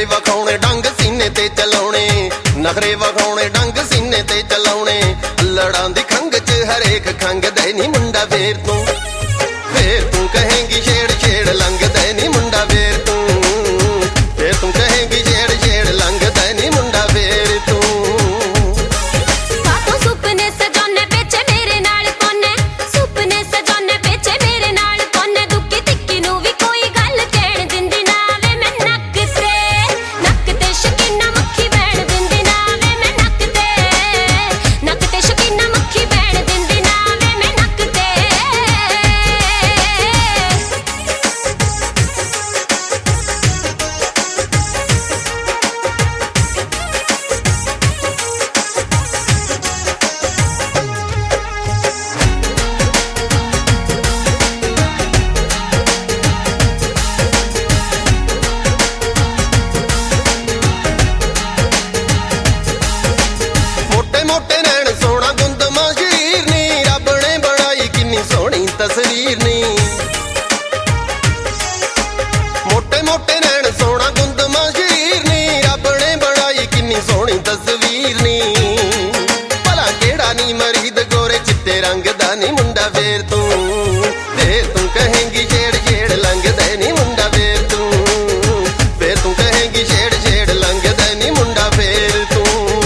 वखाउने डंग सीने ते चलाउने, नखरे वखाउने डंग सीने ते चलाउने। अल्लड़ां दी खंग च हरेक खंग दे नी मुंडा फेर तू कहेंगी छेड़ छेड़ लंघ दे नी मुंडा फेर तू कहेंगी छेड़ छेड़ लंघ दे नी मुंडा फेर तू। तस्वीर नी मोटे मोटे नैन सोना गुंदमा शरीर नी, रब ने बनाई किन्नी सोहनी तस्वीर नी। भला केड़ा नी मरीद गोरे चिट्टे रंग दा नी मुंडा फेर तू कहेंगी छेड़ छेड़ लंघ दे नी मुंडा फेर तू कहेंगी छेड़ छेड़ लंघ दे नी मुंडा फेर तू।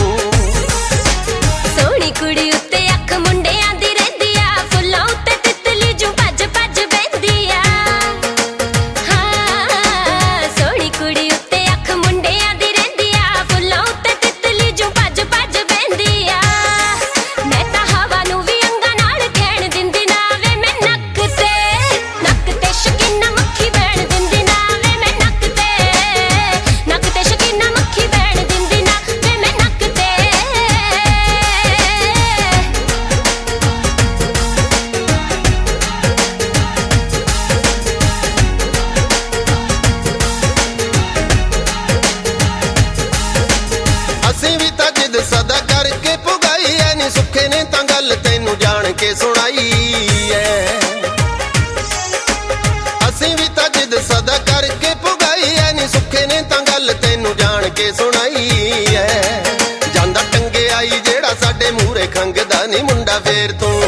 सोहनी कुड़ी उत्ते अख मुंडियां दी रहिंदी आ, फुल्लां उत्ते सदा करके पुगाई है नी सुखे ने तां गल तैनू जान के सुनाई है। असीं भी तां जिद सदा करके पुगाई है नी सुखे ने तां गल तैनू जान के सुनाई है। जांदा टंगे आई जेड़ा साडे मूहरे खंघदा नी मुंडा फेर तू